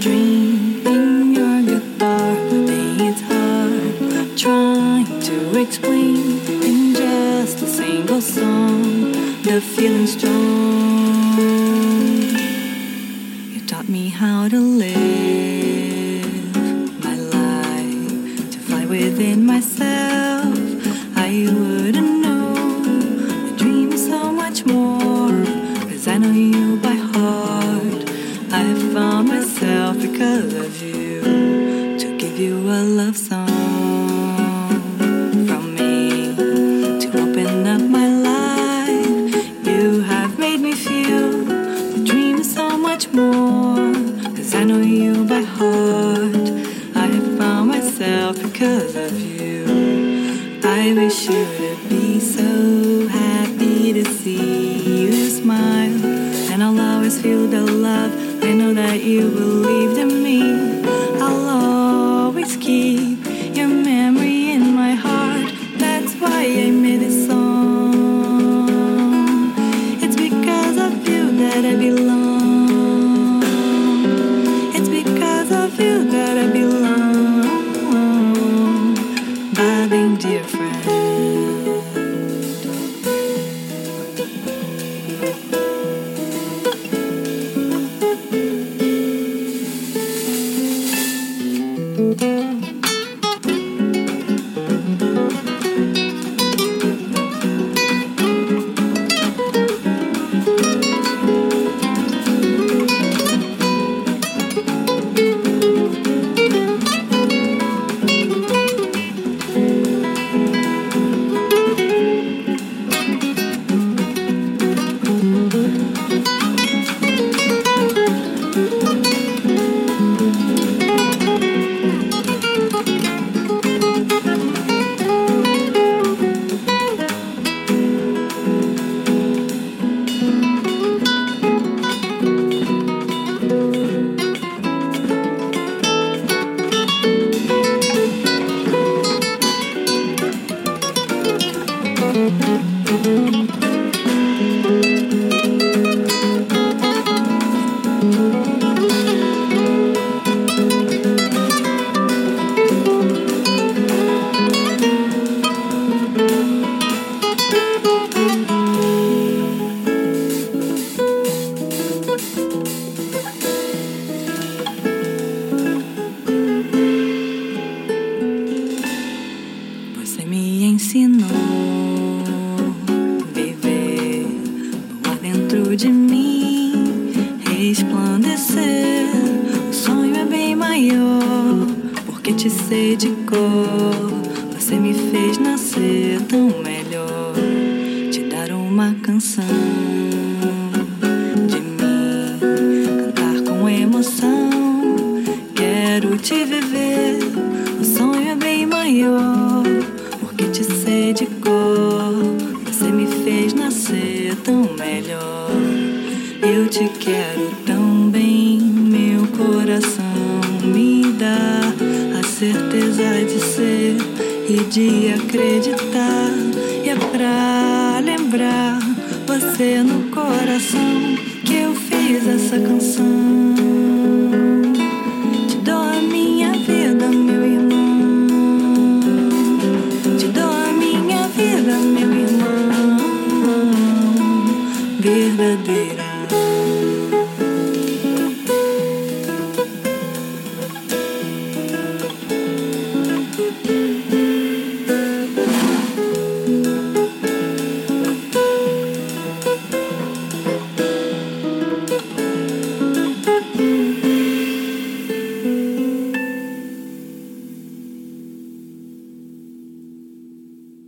dream in your guitar. It's hard trying to explain in just a single song the feeling strong. You taught me how to live my life, to fly within myself. I wouldn't know the dream is so much more, 'cause I know you by heart. I found myself because of you, to give you a love song from me, to open up my life. You have made me feel the dream is so much more, 'cause I know you by heart. I have found myself because of you. I wish you to be so happy to see you smile, and I'll always feel the love. I know that you believed in me. I'll always keep your memory in my heart. That's why I made this song. It's because of you that I belong. It's because of you that I belong. Darling, dear friend. Você me ensinou viver no ar dentro de mim, resplandecer. O sonho é bem maior, porque te sei de cor. Você me fez nascer tão melhor, te dar uma canção de mim, cantar com emoção. Quero te viver, o sonho é bem maior, porque te sei de cor. Você me fez nascer tão melhor. Eu te quero tão bem, meu coração me dá a certeza de ser e de acreditar. E é pra lembrar você no coração que eu fiz essa canção. Te dou a minha vida, meu irmão. Te dou a minha vida, meu irmão. Verdadeira